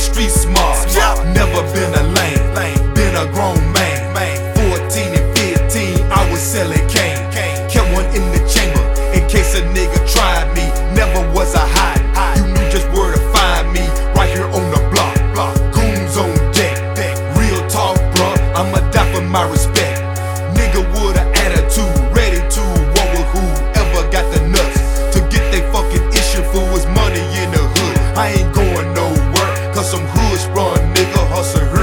street smart. Never been a lame, been a grown man. 14 and 15, I was selling cane. Kept one in the chamber in case a nigga tried me. Never was a hide. You knew just where to find me. Right here on the block. Goons on deck. Real talk, bruh. I'ma die for my respect. Nigga with an attitude, ready to war with whoever got the nuts to get they fucking issue for his money in the hood. I ain't going nowhere, cause some hoods run, nigga, hustle.